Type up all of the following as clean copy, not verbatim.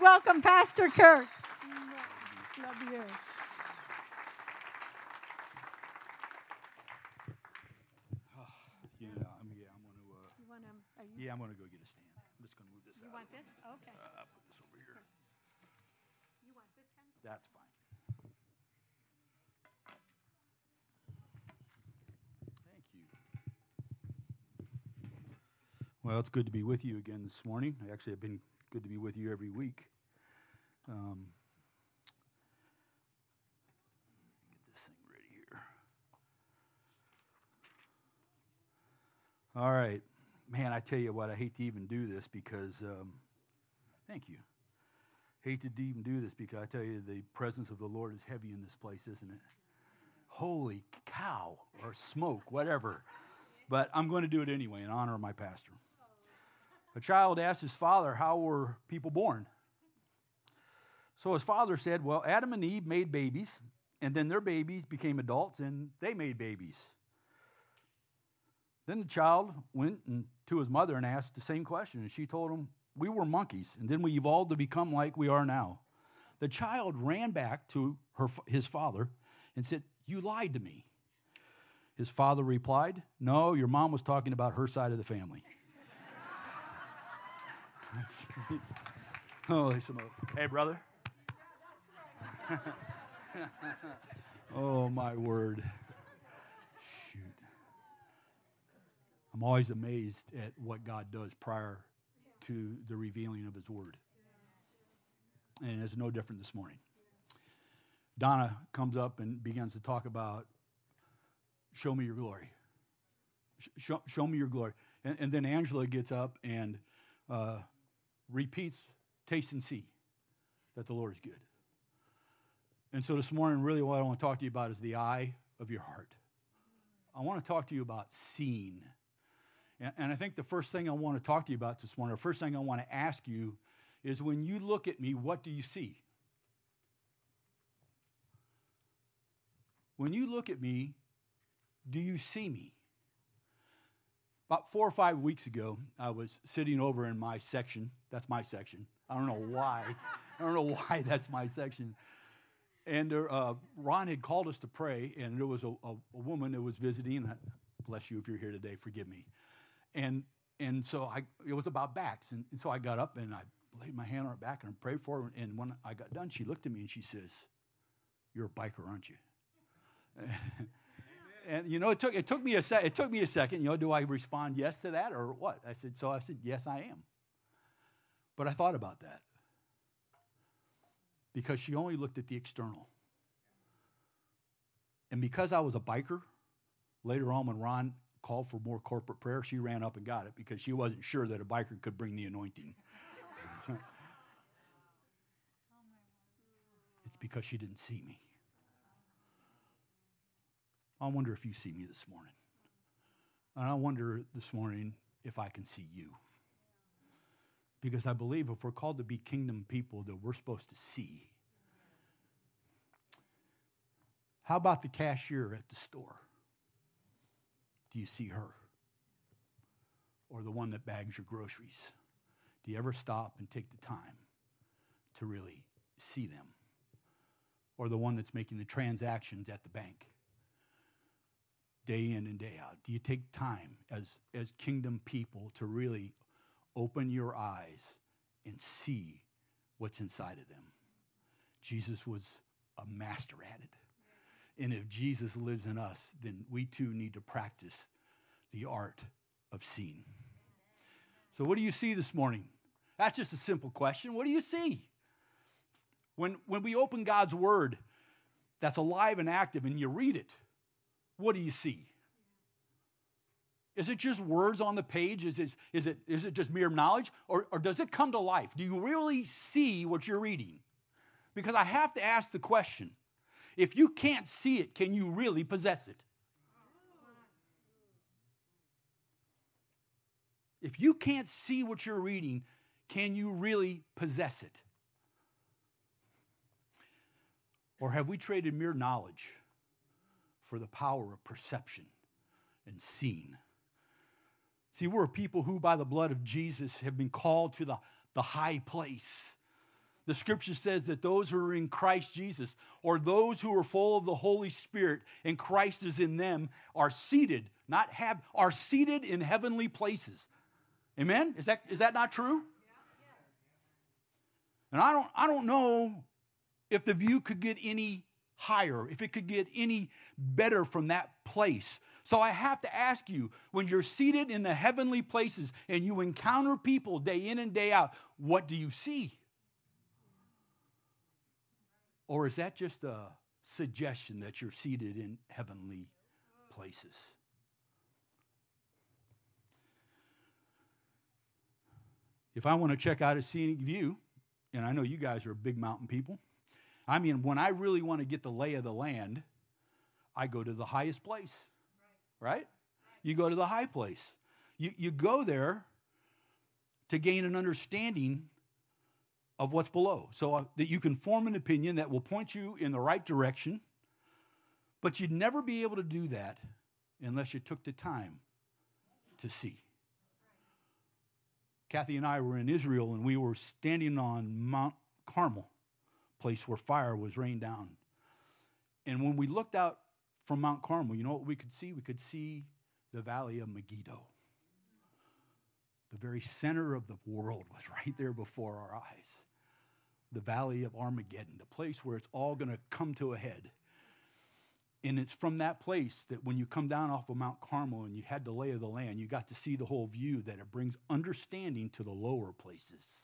welcome Pastor Kirk. Love you. I'm going to go get a stand. I'm just going to move this out. You want this? Okay. I'll put this over here. You want this kind of stuff? That's fine. Thank you. Well, it's good to be with you again this morning. Actually, I've been good to be with you every week. Get this thing ready here. All right. Man, I tell you what, I hate to even do this because, thank you. Hate to even do this because I tell you the presence of the Lord is heavy in this place, isn't it? Holy cow, or smoke, whatever. But I'm going to do it anyway in honor of my pastor. A child asked his father, how were people born? So his father said, well, Adam and Eve made babies, and then their babies became adults, and they made babies. Then the child went to his mother and asked the same question, and she told him, we were monkeys, and then we evolved to become like we are now. The child ran back to his father and said, you lied to me. His father replied, no, your mom was talking about her side of the family. Holy smoke. Hey, brother. Oh, my word. Shoot. I'm always amazed at what God does prior to the revealing of his word. And it's no different this morning. Donna comes up and begins to talk about, show me your glory. Show me your glory. And then Angela gets up and repeats, taste and see that the Lord is good. And so this morning, really what I want to talk to you about is the eye of your heart. I want to talk to you about seeing. And I think the first thing I want to talk to you about this morning, or first thing I want to ask you, is when you look at me, what do you see? When you look at me, do you see me? About 4 or 5 weeks ago, I was sitting over in my section. That's my section. I don't know why. I don't know why that's my section. And Ron had called us to pray, and there was a woman that was visiting. Bless you if you're here today. Forgive me. And so it was about backs. And so I got up, and I laid my hand on her back, and I prayed for her. And when I got done, she looked at me, and she says, you're a biker, aren't you? And, you know, it took me a second. You know, do I respond yes to that or what? I said, yes, I am. But I thought about that. Because she only looked at the external. And because I was a biker, later on when Ron called for more corporate prayer, she ran up and got it because she wasn't sure that a biker could bring the anointing. It's because she didn't see me. I wonder if you see me this morning. And I wonder this morning if I can see you. Because I believe if we're called to be kingdom people, that we're supposed to see. How about the cashier at the store? Do you see her? Or the one that bags your groceries? Do you ever stop and take the time to really see them? Or the one that's making the transactions at the bank? Day in and day out. Do you take time as kingdom people to really open your eyes and see what's inside of them? Jesus was a master at it. And if Jesus lives in us, then we too need to practice the art of seeing. So what do you see this morning? That's just a simple question. What do you see? When we open God's word that's alive and active and you read it, what do you see? Is it just words on the page? Is it just mere knowledge? Or does it come to life? Do you really see what you're reading? Because I have to ask the question, if you can't see it, can you really possess it? If you can't see what you're reading, can you really possess it? Or have we traded mere knowledge for the power of perception and seeing? See, we're a people who, by the blood of Jesus, have been called to the high place. The scripture says that those who are in Christ Jesus, or those who are full of the Holy Spirit and Christ is in them, are seated, are seated in heavenly places. Amen? Is that not true? And I don't know if the view could get any higher, if it could get any better from that place. So I have to ask you, when you're seated in the heavenly places and you encounter people day in and day out, what do you see? Or is that just a suggestion that you're seated in heavenly places? If I want to check out a scenic view, and I know you guys are big mountain people, I mean, when I really want to get the lay of the land, I go to the highest place, right? You go to the high place. You go there to gain an understanding of what's below, so that you can form an opinion that will point you in the right direction. But you'd never be able to do that unless you took the time to see. Kathy and I were in Israel, and we were standing on Mount Carmel, place where fire was rained down. And when we looked out from Mount Carmel, you know what we could see? We could see the valley of Megiddo. The very center of the world was right there before our eyes. The valley of Armageddon, the place where it's all going to come to a head. And it's from that place that when you come down off of Mount Carmel and you had the lay of the land, you got to see the whole view, that it brings understanding to the lower places.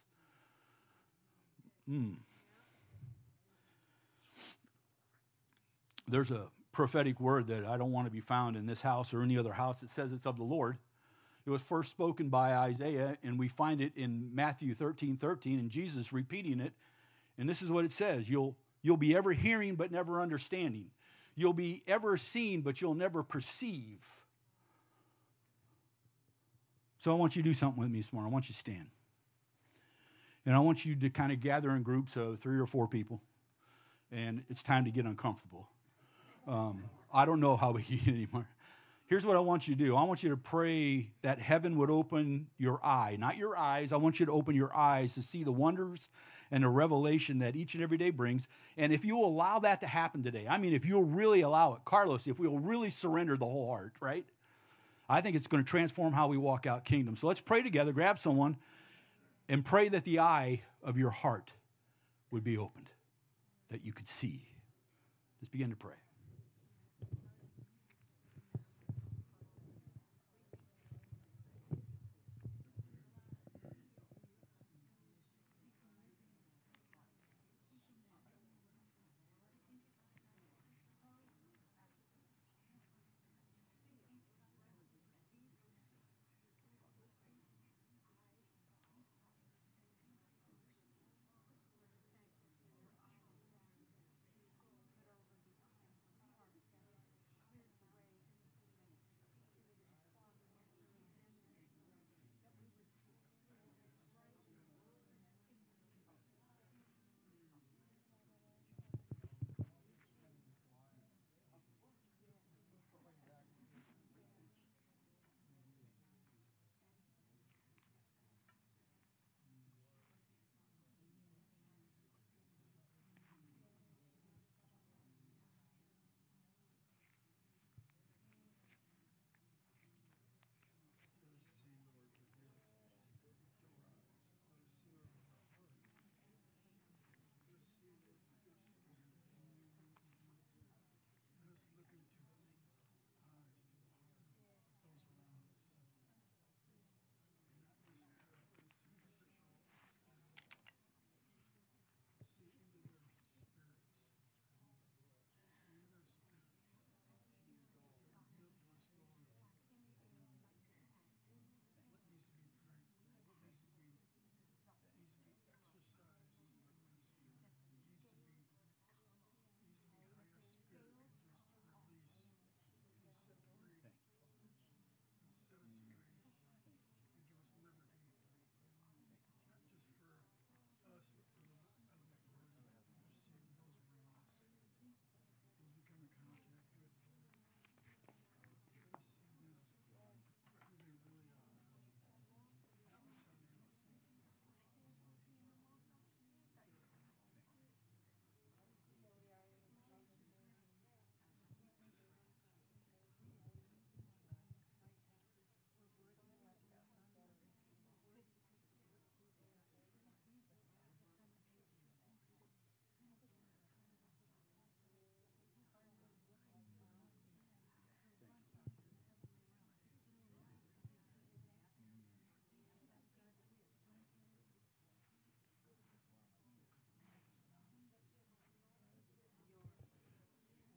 There's a prophetic word that I don't want to be found in this house or any other house. It says it's of the Lord. It was first spoken by Isaiah, and we find it in Matthew 13:13, and Jesus repeating it. And this is what it says: You'll be ever hearing but never understanding. You'll be ever seeing but you'll never perceive. So I want you to do something with me this morning. I want you to stand. And I want you to kind of gather in groups of 3 or 4 people. And it's time to get uncomfortable. I don't know how we get anymore. Here's what I want you to do. I want you to pray that heaven would open your eye, not your eyes. I want you to open your eyes to see the wonders and the revelation that each and every day brings. And if you will allow that to happen today, I mean, if you'll really allow it, Carlos, if we will really surrender the whole heart, right? I think it's going to transform how we walk out kingdom. So let's pray together. Grab someone and pray that the eye of your heart would be opened, that you could see. Let's begin to pray.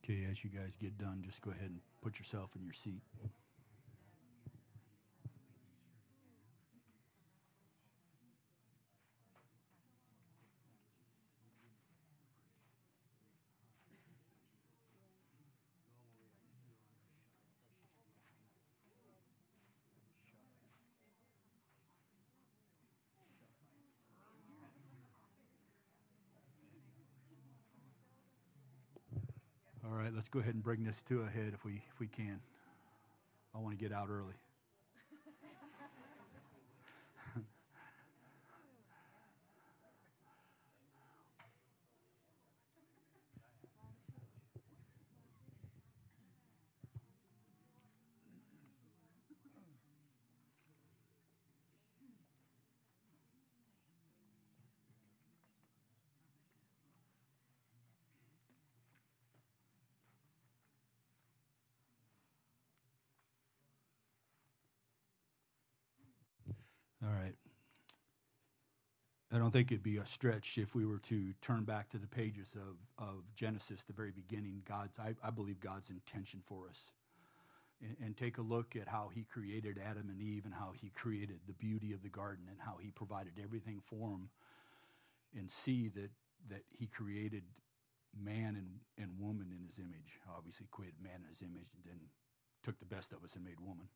Okay, as you guys get done, just go ahead and put yourself in your seat. All right, let's go ahead and bring this to a head if we can. I want to get out early. All right. I don't think it'd be a stretch if we were to turn back to the pages of Genesis, the very beginning. I believe God's intention for us. And take a look at how he created Adam and Eve and how he created the beauty of the garden and how he provided everything for them. And see that he created man and woman in his image. Obviously created man in his image and then took the best of us and made woman.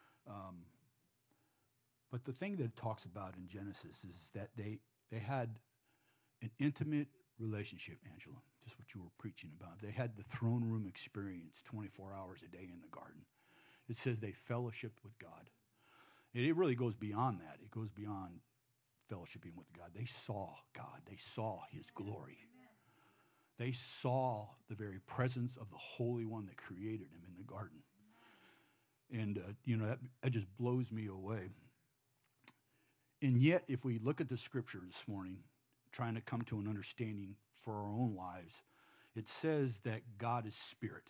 But the thing that it talks about in Genesis is that they had an intimate relationship, Angela, just what you were preaching about. They had the throne room experience 24 hours a day in the garden. It says they fellowshiped with God. And it really goes beyond that. It goes beyond fellowshipping with God. They saw God. They saw his glory. They saw the very presence of the Holy One that created him in the garden. And, that just blows me away. And yet, if we look at the scripture this morning, trying to come to an understanding for our own lives, it says that God is spirit.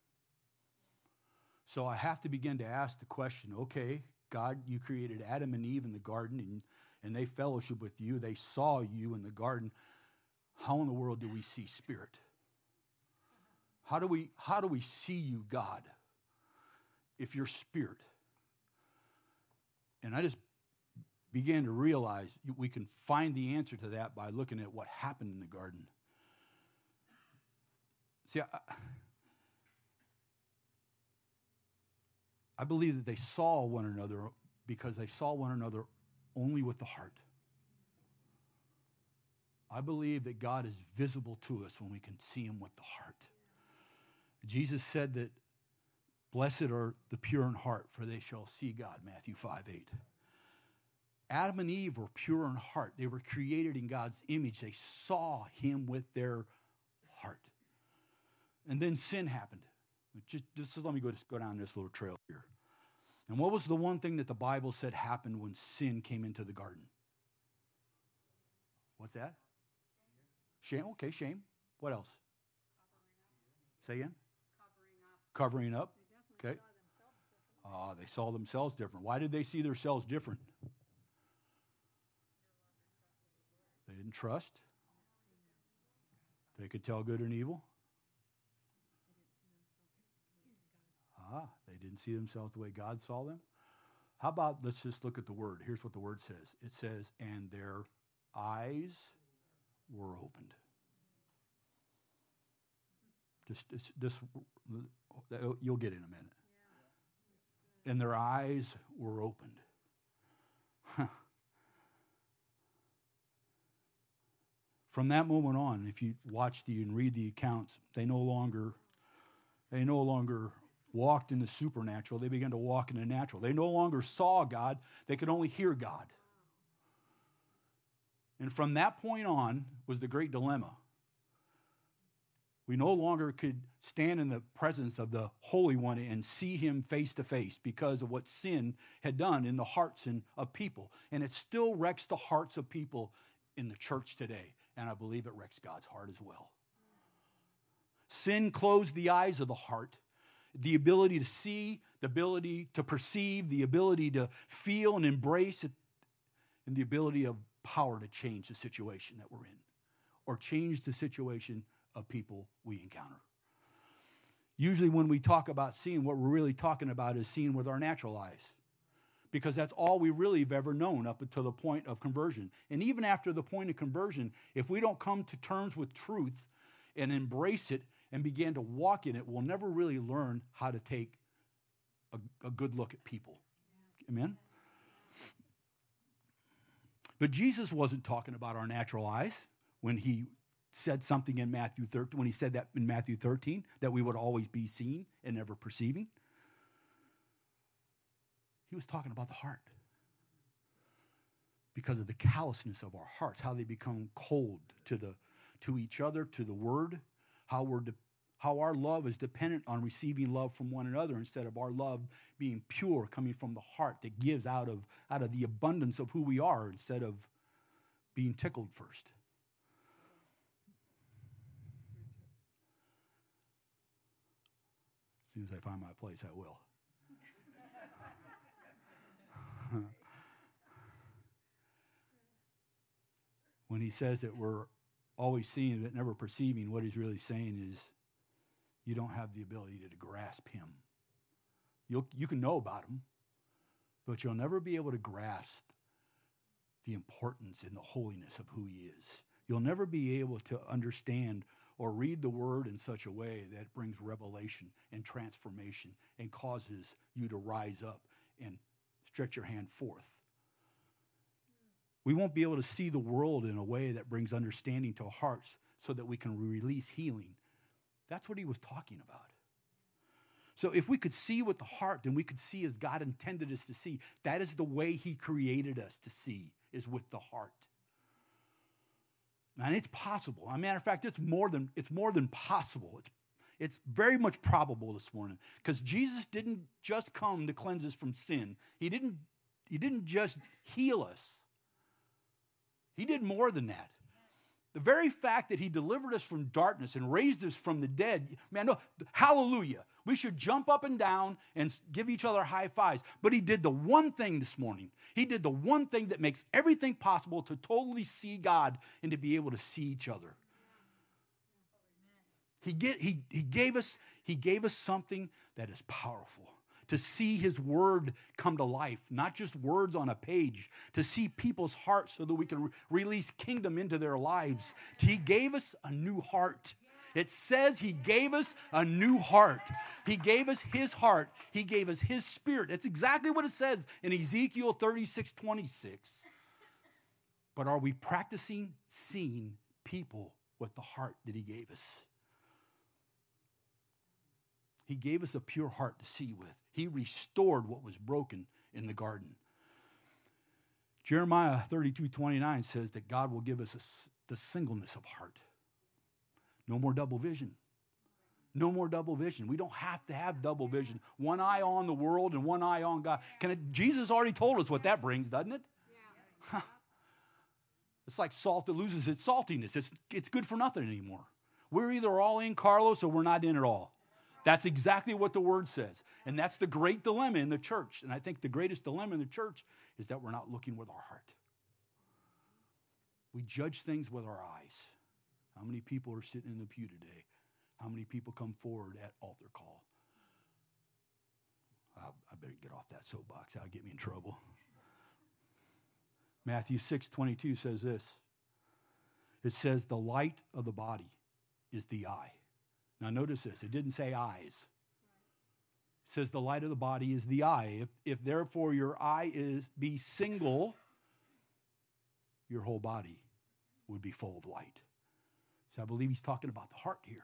So I have to begin to ask the question, okay, God, you created Adam and Eve in the garden, and they fellowship with you. They saw you in the garden. How in the world do we see spirit? How do we see you, God, if you're spirit? And I just began to realize we can find the answer to that by looking at what happened in the garden. See, I believe that they saw one another because they saw one another only with the heart. I believe that God is visible to us when we can see him with the heart. Jesus said that blessed are the pure in heart, for they shall see God, Matthew 5:8. Adam and Eve were pure in heart. They were created in God's image. They saw him with their heart. And then sin happened. Just let me go down this little trail here. And what was the one thing that the Bible said happened when sin came into the garden? What's that? Shame. Okay, shame. What else? Say again? Covering up. Okay. They saw themselves different. Why did they see themselves different? They didn't trust. They could tell good and evil. They didn't see themselves the way God saw them. How about let's just look at the word. Here's what the word says. It says, and their eyes were opened. This you'll get in a minute. And their eyes were opened. From that moment on, if you watch and read the accounts, they no longer walked in the supernatural. They began to walk in the natural. They no longer saw God. They could only hear God. And from that point on was the great dilemma. We no longer could stand in the presence of the Holy One and see him face to face because of what sin had done in the hearts of people. And it still wrecks the hearts of people in the church today. And I believe it wrecks God's heart as well. Sin closed the eyes of the heart. The ability to see, the ability to perceive, the ability to feel and embrace it, and the ability of power to change the situation that we're in or change the situation of people we encounter. Usually when we talk about seeing, what we're really talking about is seeing with our natural eyes. Because that's all we really have ever known up until the point of conversion. And even after the point of conversion, if we don't come to terms with truth and embrace it and begin to walk in it, we'll never really learn how to take a good look at people. Amen? But Jesus wasn't talking about our natural eyes when he said something in Matthew 13, when he said that in Matthew 13, that we would always be seeing and never perceiving. He was talking about the heart. Because of the callousness of our hearts, how they become cold to each other, to the word, how our love is dependent on receiving love from one another instead of our love being pure, coming from the heart that gives out of the abundance of who we are instead of being tickled first. As soon as I find my place, I will. When he says that we're always seeing but never perceiving, what he's really saying is you don't have the ability to grasp him. You can know about him, but you'll never be able to grasp the importance and the holiness of who he is. You'll never be able to understand or read the word in such a way that brings revelation and transformation and causes you to rise up and stretch your hand forth. We won't be able to see the world in a way that brings understanding to our hearts so that we can release healing. That's what he was talking about. So if we could see with the heart, then we could see as God intended us to see. That is the way he created us to see, is with the heart. And it's possible. As a matter of fact, it's more than possible. It's very much probable this morning. Because Jesus didn't just come to cleanse us from sin. He didn't just heal us. He did more than that. The very fact that he delivered us from darkness and raised us from the dead, man, no, hallelujah. We should jump up and down and give each other high fives. But he did the one thing this morning. He did the one thing that makes everything possible to totally see God and to be able to see each other. He gave us something that is powerful. To see his word come to life, not just words on a page, to see people's hearts so that we can release kingdom into their lives. He gave us a new heart. It says he gave us a new heart. He gave us his heart. He gave us his spirit. That's exactly what it says in Ezekiel 36:26. But are we practicing seeing people with the heart that he gave us? He gave us a pure heart to see with. He restored what was broken in the garden. Jeremiah 32:29 says that God will give us the singleness of heart. No more double vision. No more double vision. We don't have to have double vision. One eye on the world and one eye on God. Jesus already told us what that brings, doesn't it? Yeah. It's like salt that loses its saltiness. It's good for nothing anymore. We're either all in, Carlos, or we're not in at all. That's exactly what the word says. And that's the great dilemma in the church. And I think the greatest dilemma in the church is that we're not looking with our heart. We judge things with our eyes. How many people are sitting in the pew today? How many people come forward at altar call? I better get off that soapbox. That'll get me in trouble. Matthew 6:22 says this. It says the light of the body is the eye. Now notice this, it didn't say eyes. It says the light of the body is the eye. If therefore your eye be single, your whole body would be full of light. So I believe he's talking about the heart here.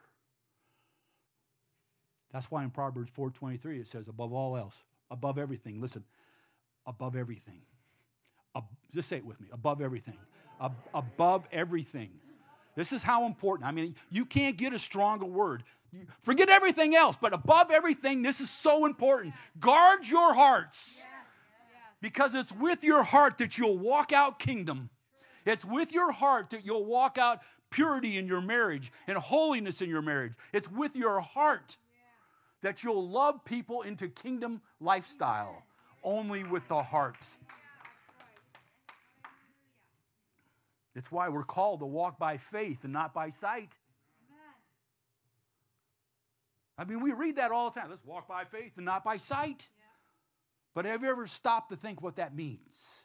That's why in Proverbs 4:23 it says above all else, above everything, listen, above everything. Just say it with me, above everything. Above everything. This is how important. I mean, you can't get a stronger word. Forget everything else, but above everything, this is so important. Guard your hearts. Because it's with your heart that you'll walk out kingdom. It's with your heart that you'll walk out purity in your marriage and holiness in your marriage. It's with your heart that you'll love people into kingdom lifestyle. Only with the heart. It's why we're called to walk by faith and not by sight. I mean, we read that all the time. Let's walk by faith and not by sight. Yeah. But have you ever stopped to think what that means?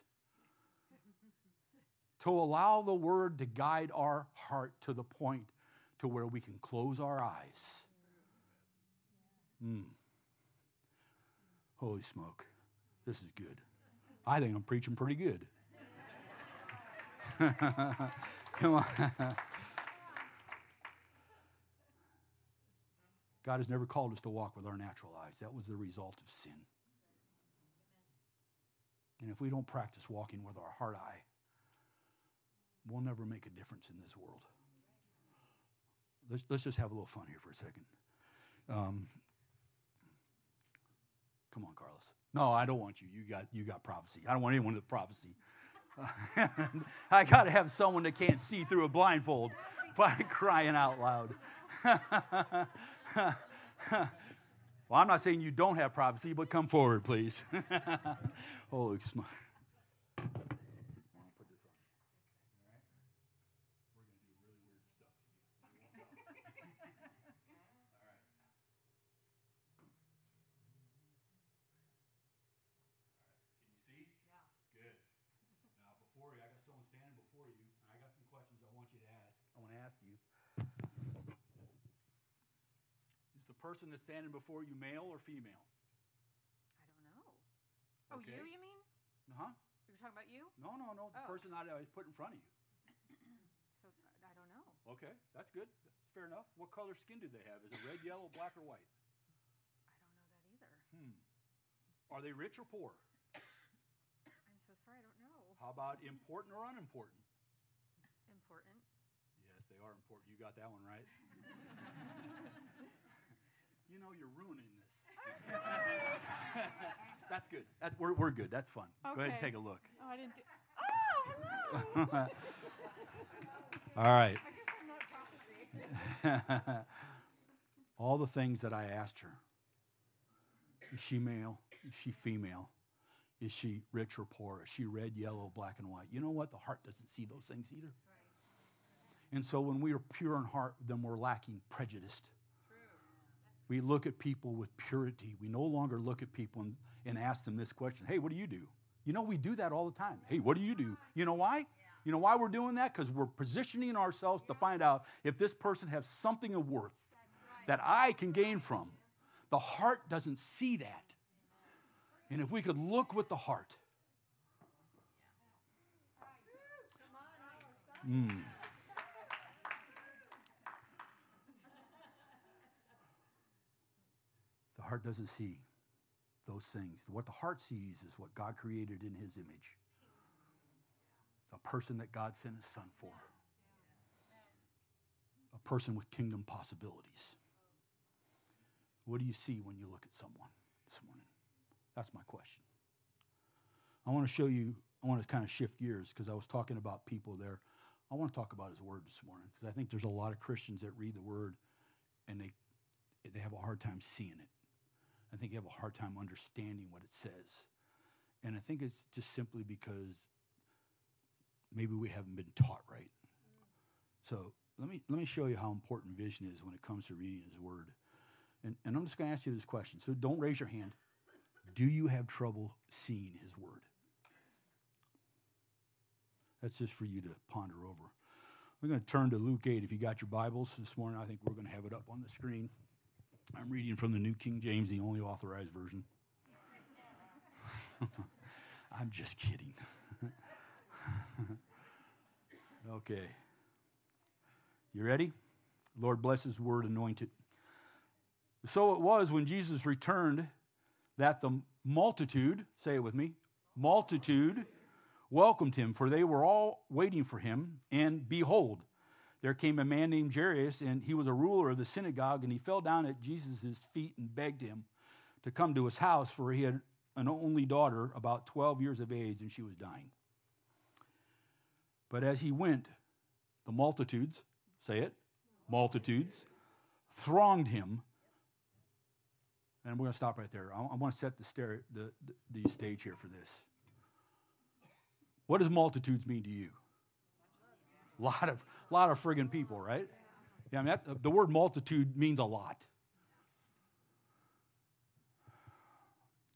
To allow the word to guide our heart to the point to where we can close our eyes. Holy smoke. This is good. I think I'm preaching pretty good. Come on. God has never called us to walk with our natural eyes. That was the result of sin. And if we don't practice walking with our heart eye, we'll never make a difference in this world. Let's just have a little fun here for a second. Come on, Carlos. No, I don't want you. You got prophecy. I don't want anyone with prophecy. I got to have someone that can't see through a blindfold. Crying out loud. Well, I'm not saying you don't have prophecy, but come forward, please. Holy smoke. Person that's standing before you, male or female? I don't know. Okay. Oh, you mean? Uh-huh. You're talking about you? No. The person I put in front of you. So, I don't know. Okay, that's good. That's fair enough. What color skin do they have? Is it red, yellow, black, or white? I don't know that either. Are they rich or poor? I'm so sorry, I don't know. How about important or unimportant? Important. Yes, they are important. You got that one right. You know, you're ruining this. That's good. We're good. That's fun. Okay. Go ahead and take a look. Oh, I didn't do. Oh, hello. All right. I guess I'm not prophecy. All the things that I asked her. Is she male? Is she female? Is she rich or poor? Is she red, yellow, black, and white? You know what? The heart doesn't see those things either. Right. And so when we are pure in heart, then we're lacking prejudice. We look at people with purity. We no longer look at people and ask them this question, hey, what do you do? You know, we do that all the time. Hey, what do you do? You know why? You know why we're doing that? Because we're positioning ourselves to find out if this person has something of worth that I can gain from. The heart doesn't see that. And if we could look with the heart. The heart doesn't see those things. What the heart sees is what God created in his image. A person that God sent his son for. A person with kingdom possibilities. What do you see when you look at someone this morning? That's my question. I want to kind of shift gears because I was talking about people there. I want to talk about his word this morning because I think there's a lot of Christians that read the word and they have a hard time seeing it. I think you have a hard time understanding what it says. And I think it's just simply because maybe we haven't been taught right. So let me show you how important vision is when it comes to reading his word. And I'm just going to ask you this question. So don't raise your hand. Do you have trouble seeing his word? That's just for you to ponder over. We're going to turn to Luke 8. If you got your Bibles this morning, I think we're going to have it up on the screen. I'm reading from the New King James, the only authorized version. I'm just kidding. Okay. You ready? Lord bless his word, anoint it. So it was when Jesus returned that the multitude, say it with me, multitude welcomed him, for they were all waiting for him. And behold, there came a man named Jairus, and he was a ruler of the synagogue, and he fell down at Jesus' feet and begged him to come to his house, for he had an only daughter, about 12 years of age, and she was dying. But as he went, the multitudes, say it, multitudes, thronged him. And we're going to stop right there. I want to set the stage here for this. What does multitudes mean to you? Lot of friggin' people, right? Yeah, I mean, the word multitude means a lot.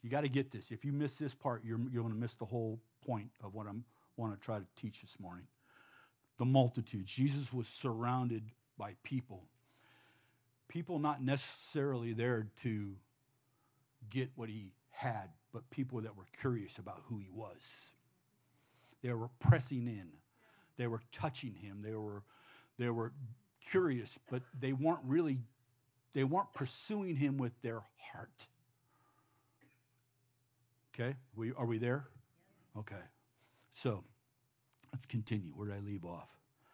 You got to get this. If you miss this part, you're going to miss the whole point of what I want to try to teach this morning. The multitudes. Jesus was surrounded by people. People not necessarily there to get what he had, but people that were curious about who he was. They were pressing in. They were touching him. They were curious, but they weren't pursuing him with their heart. Okay, are we there? Okay, so let's continue. Where did I leave off?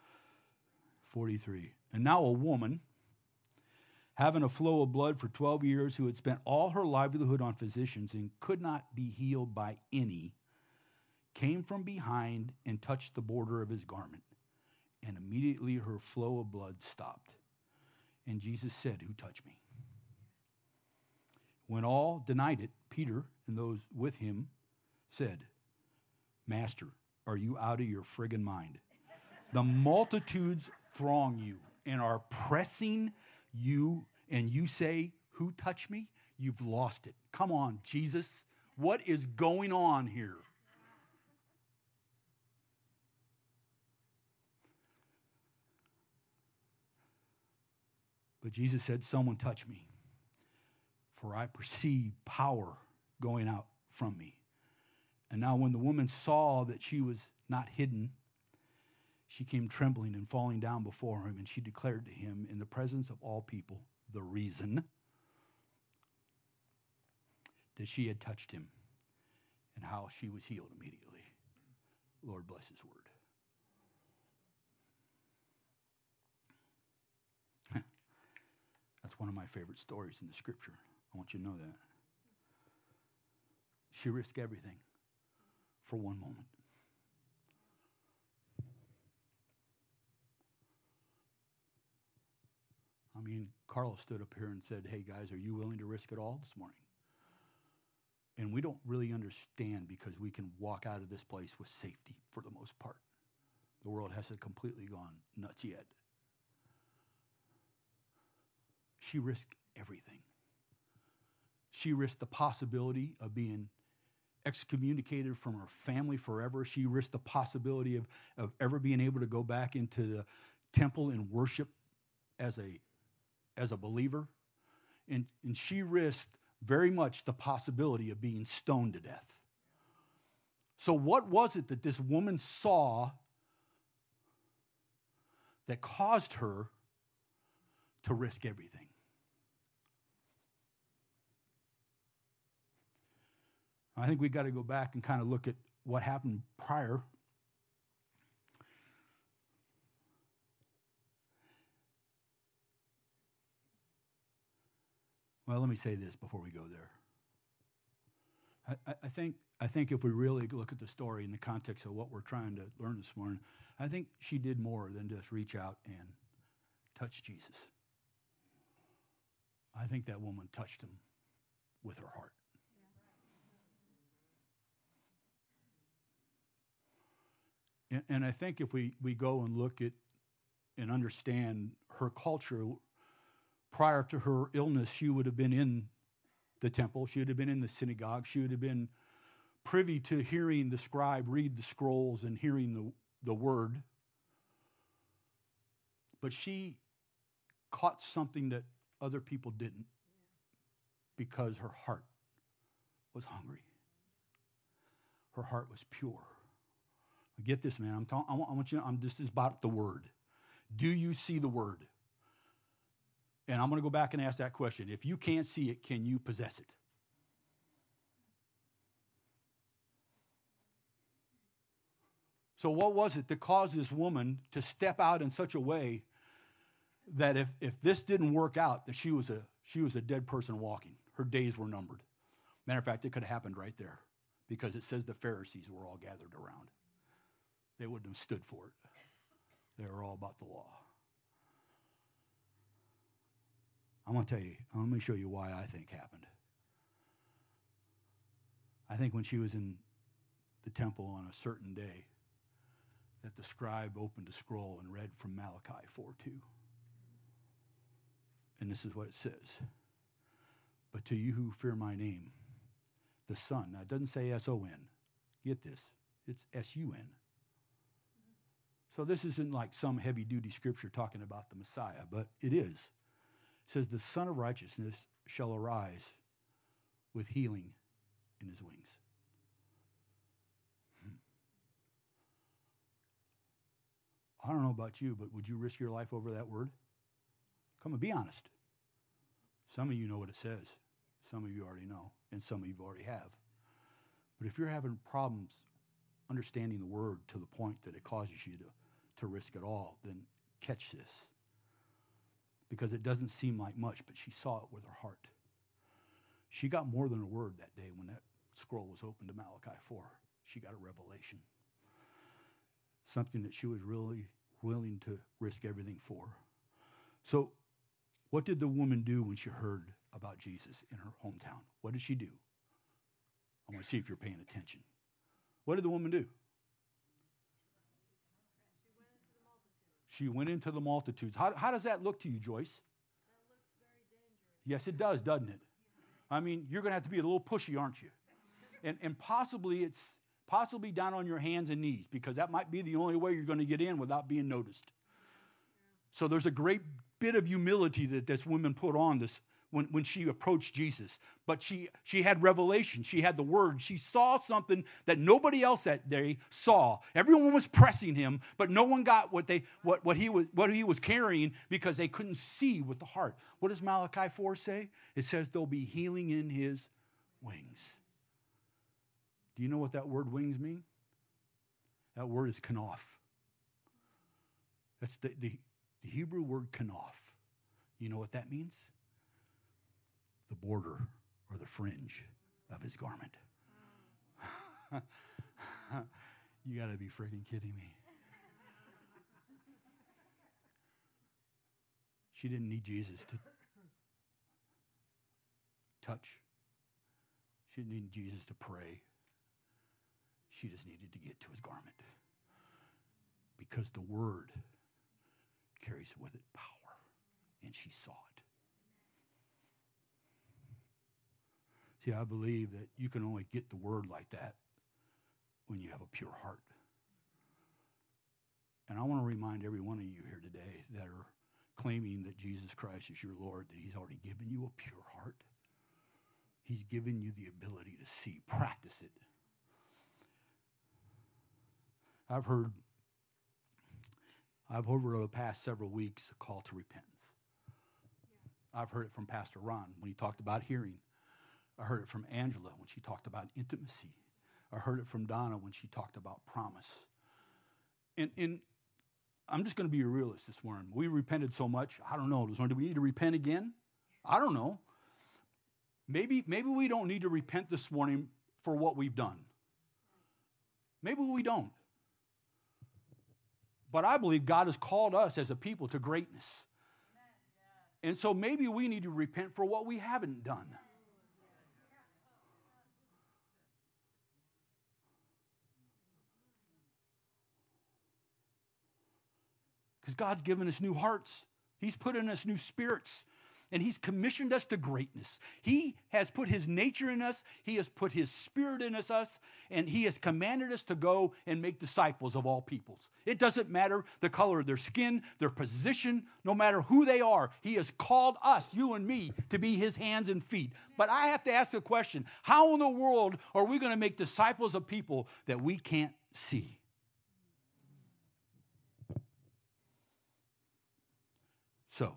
43. And now a woman, having a flow of blood for 12 years, who had spent all her livelihood on physicians and could not be healed by any, came from behind and touched the border of his garment. And immediately her flow of blood stopped. And Jesus said, "Who touched me?" When all denied it, Peter and those with him said, "Master, are you out of your friggin' mind? The multitudes throng you and are pressing you, and you say, 'Who touched me?' You've lost it. Come on, Jesus. What is going on here?" But Jesus said, "Someone touched me, for I perceive power going out from me." And now when the woman saw that she was not hidden, she came trembling and falling down before him, and she declared to him in the presence of all people the reason that she had touched him and how she was healed immediately. Lord bless his word. That's one of my favorite stories in the scripture. I want you to know that. She risked everything for one moment. I mean, Carlos stood up here and said, "Hey guys, are you willing to risk it all this morning?" And we don't really understand, because we can walk out of this place with safety for the most part. The world hasn't completely gone nuts yet. She risked everything. She risked the possibility of being excommunicated from her family forever. She risked the possibility of ever being able to go back into the temple and worship as a believer. And she risked very much the possibility of being stoned to death. So what was it that this woman saw that caused her to risk everything? I think we've got to go back and kind of look at what happened prior. Well, let me say this before we go there. I think if we really look at the story in the context of what we're trying to learn this morning, I think she did more than just reach out and touch Jesus. I think that woman touched him with her heart. And I think if we go and look at and understand her culture, prior to her illness, she would have been in the temple. She would have been in the synagogue. She would have been privy to hearing the scribe read the scrolls and hearing the word. But she caught something that other people didn't, because her heart was hungry. Her heart was pure. Get this, man. I want you. This is about the word. Do you see the word? And I'm going to go back and ask that question. If you can't see it, can you possess it? So what was it that caused this woman to step out in such a way that if this didn't work out, that she was a dead person walking? Her days were numbered. Matter of fact, it could have happened right there, because it says the Pharisees were all gathered around. They wouldn't have stood for it. They were all about the law. I'm going to tell you, let me show you why I think happened. I think when she was in the temple on a certain day, that the scribe opened a scroll and read from Malachi 4:2. And this is what it says. "But to you who fear my name, the Son. Now, it doesn't say S-O-N. Get this. It's S-U-N. So this isn't like some heavy-duty scripture talking about the Messiah, but it is. It says, the Son of Righteousness shall arise with healing in his wings. I don't know about you, but would you risk your life over that word? Come and be honest. Some of you know what it says. Some of you already know, and some of you already have. But if you're having problems understanding the word to the point that it causes you to risk it all, then catch this. Because it doesn't seem like much, but she saw it with her heart. She got more than a word that day when that scroll was opened to Malachi 4. She got a revelation. Something that she was really willing to risk everything for. So, what did the woman do when she heard about Jesus in her hometown? What did she do? I want to see if you're paying attention. What did the woman do? She went into the multitudes. How does that look to you, Joyce? That looks very dangerous. Yes, it does, doesn't it? I mean, you're going to have to be a little pushy, aren't you? And possibly it's down on your hands and knees, because that might be the only way you're going to get in without being noticed. So there's a great bit of humility that this woman put on this when she approached Jesus. But she had revelation. She had the word. She saw something that nobody else that day saw. Everyone was pressing him, but no one got what he was carrying, because they couldn't see with the heart. What does Malachi 4 say? It says there'll be healing in his wings. Do you know what that word wings mean? That word is kanaf. That's the Hebrew word kanaf. You know what that means? The border or the fringe of his garment. You got to be freaking kidding me. She didn't need Jesus to touch. She didn't need Jesus to pray. She just needed to get to his garment. Because the word carries with it power. And she saw it. See, I believe that you can only get the word like that when you have a pure heart. And I want to remind every one of you here today that are claiming that Jesus Christ is your Lord, that he's already given you a pure heart. He's given you the ability to see. Practice it. I've heard over the past several weeks a call to repentance. I've heard it from Pastor Ron when he talked about hearing. I heard it from Angela when she talked about intimacy. I heard it from Donna when she talked about promise. And I'm just going to be a realist this morning. We repented so much. I don't know. Do we need to repent again? I don't know. Maybe we don't need to repent this morning for what we've done. Maybe we don't. But I believe God has called us as a people to greatness. And so maybe we need to repent for what we haven't done. Because God's given us new hearts. He's put in us new spirits. And he's commissioned us to greatness. He has put his nature in us. He has put his spirit in us. And he has commanded us to go and make disciples of all peoples. It doesn't matter the color of their skin, their position, no matter who they are. He has called us, you and me, to be his hands and feet. But I have to ask the question, how in the world are we going to make disciples of people that we can't see? So,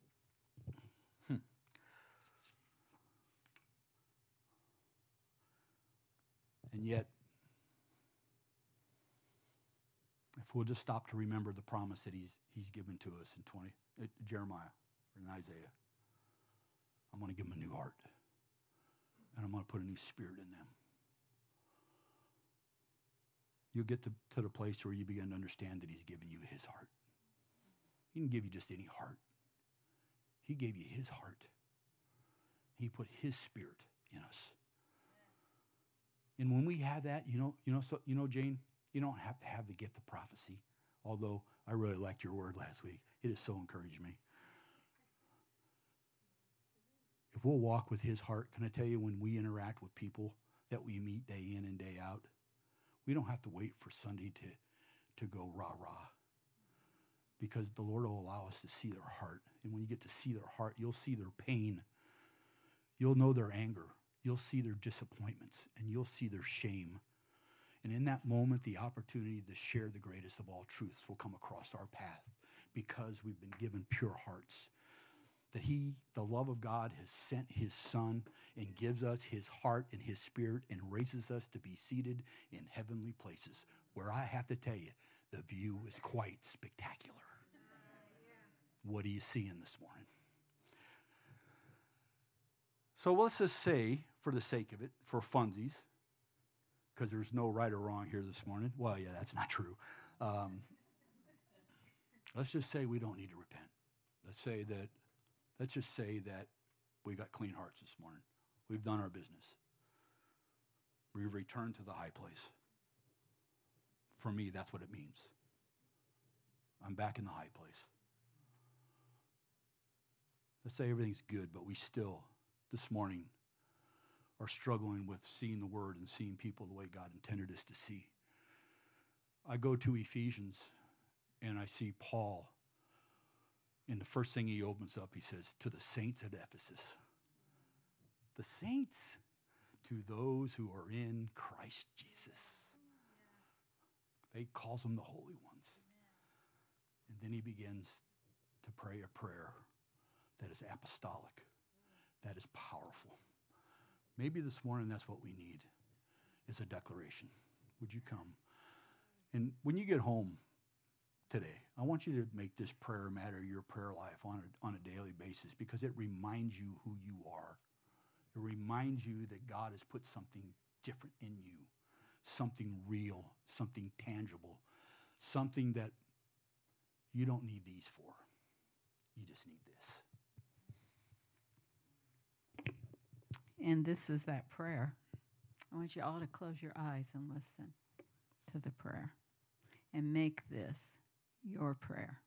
and yet, if we'll just stop to remember the promise that he's given to us in Jeremiah or in Isaiah, I'm going to give them a new heart. And I'm going to put a new spirit in them. You'll get to the place where you begin to understand that he's given you his heart. He didn't give you just any heart. He gave you his heart. He put his spirit in us. And when we have that, Jane, you don't have to have the gift of prophecy. Although I really liked your word last week. It has so encouraged me. If we'll walk with his heart, can I tell you, when we interact with people, that we meet day in and day out. We don't have to wait for Sunday to go rah-rah, because the Lord will allow us to see their heart. And when you get to see their heart, you'll see their pain. You'll know their anger. You'll see their disappointments, and you'll see their shame. And in that moment, the opportunity to share the greatest of all truths will come across our path, because we've been given pure hearts. That the love of God, has sent his Son and gives us his heart and his Spirit and raises us to be seated in heavenly places, where I have to tell you, the view is quite spectacular. What are you seeing this morning? So let's just say, for the sake of it, for funsies, because there's no right or wrong here this morning. Well, yeah, that's not true. Let's just say we don't need to repent. Let's just say that we got clean hearts this morning. We've done our business. We've returned to the high place. For me, that's what it means. I'm back in the high place. Let's say everything's good, but we still, this morning, are struggling with seeing the word and seeing people the way God intended us to see. I go to Ephesians, and I see Paul. And the first thing he opens up, he says, to the saints at Ephesus. The saints, to those who are in Christ Jesus. He calls them the holy ones. And then he begins to pray a prayer that is apostolic, that is powerful. Maybe this morning that's what we need, is a declaration. Would you come? And when you get home today, I want you to make this prayer matter your prayer life on a daily basis, because it reminds you who you are. It reminds you that God has put something different in you, something real, something tangible, something that you don't need these for. You just need this. And this is that prayer. I want you all to close your eyes and listen to the prayer and make this your prayer.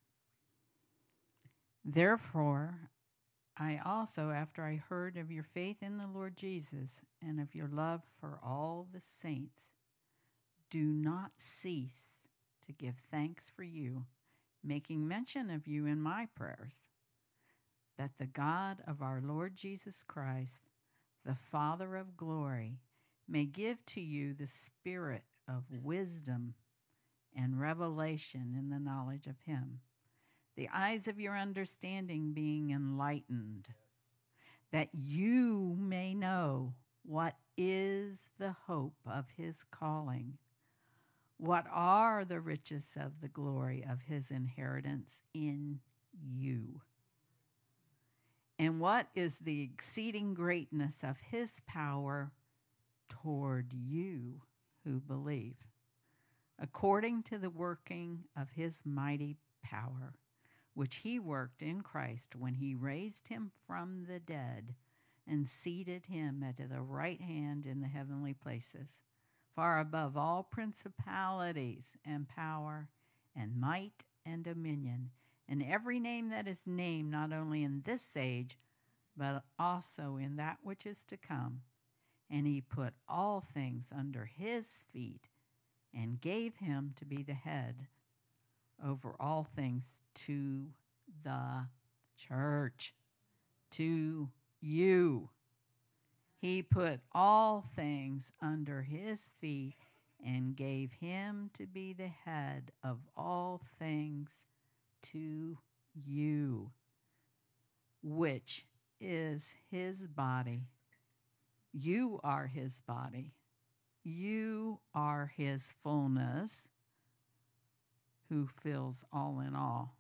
Therefore, I also, after I heard of your faith in the Lord Jesus and of your love for all the saints, do not cease to give thanks for you, making mention of you in my prayers, that the God of our Lord Jesus Christ, the Father of glory, may give to you the spirit of wisdom and revelation in the knowledge of him, the eyes of your understanding being enlightened, that you may know what is the hope of his calling, what are the riches of the glory of his inheritance in you, and what is the exceeding greatness of his power toward you who believe, according to the working of his mighty power, which he worked in Christ when he raised him from the dead and seated him at the right hand in the heavenly places, far above all principalities and power and might and dominion, and every name that is named, not only in this age, but also in that which is to come. And he put all things under his feet and gave him to be the head over all things to the church, to you. He put all things under his feet and gave him to be the head of all things to you, which is his body. You are his body. You are his fullness, who fills all in all.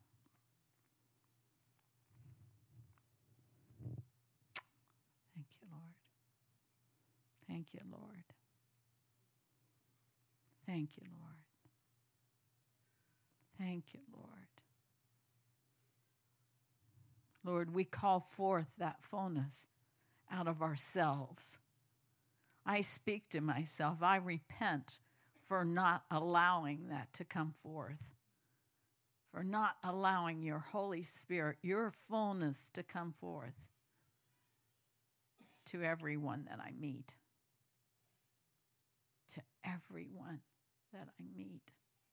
Thank you, Lord. Thank you, Lord. Thank you, Lord. Thank you, Lord. Lord, we call forth that fullness out of ourselves. I speak to myself. I repent for not allowing that to come forth, for not allowing your Holy Spirit, your fullness to come forth to everyone that I meet. to everyone that I meet.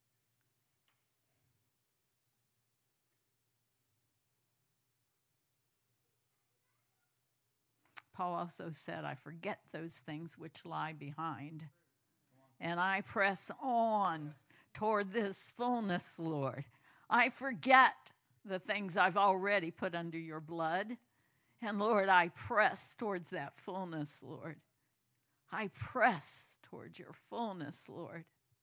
Paul also said, I forget those things which lie behind, and I press on toward this fullness, Lord. I forget the things I've already put under your blood. And Lord, I press towards that fullness, Lord. I press towards your fullness, Lord.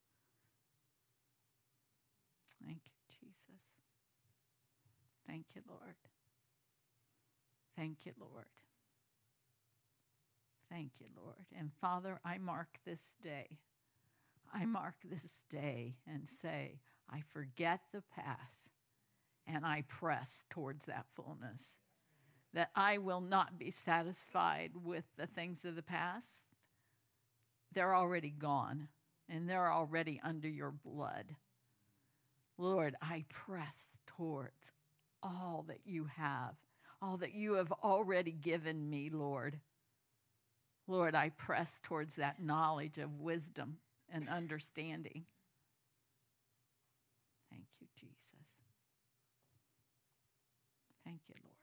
Thank you, Jesus. Thank you, Lord. Thank you, Lord. Thank you, Lord. And Father, I mark this day. I mark this day and say, I forget the past and I press towards that fullness. That I will not be satisfied with the things of the past. They're already gone and they're already under your blood. Lord, I press towards all that you have already given me, Lord. Lord, I press towards that knowledge of wisdom and understanding. Thank you, Jesus. Thank you, Lord.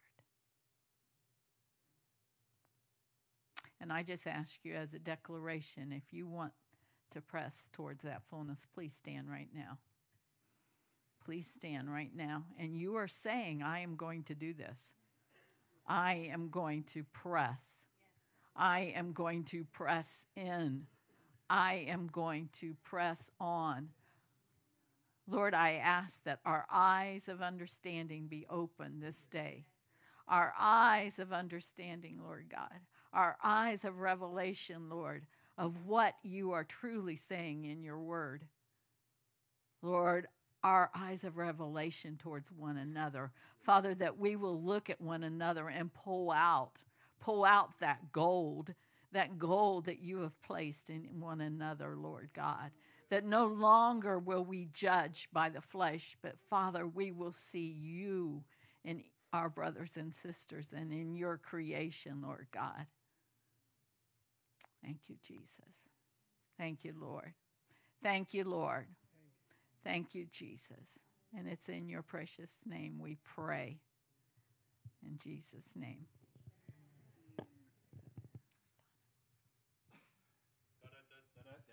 And I just ask you as a declaration, if you want to press towards that fullness, please stand right now. Please stand right now. And you are saying, I am going to do this. I am going to press. I am going to press in. I am going to press on. Lord, I ask that our eyes of understanding be open this day. Our eyes of understanding, Lord God. Our eyes of revelation, Lord, of what you are truly saying in your word. Lord, our eyes of revelation towards one another. Father, that we will look at one another and pull out that gold that you have placed in one another, Lord God. That no longer will we judge by the flesh, but Father, we will see you in our brothers and sisters and in your creation, Lord God. Thank you, Jesus. Thank you, Lord. Thank you, Lord. Thank you, Jesus. And it's in your precious name we pray. In Jesus' name.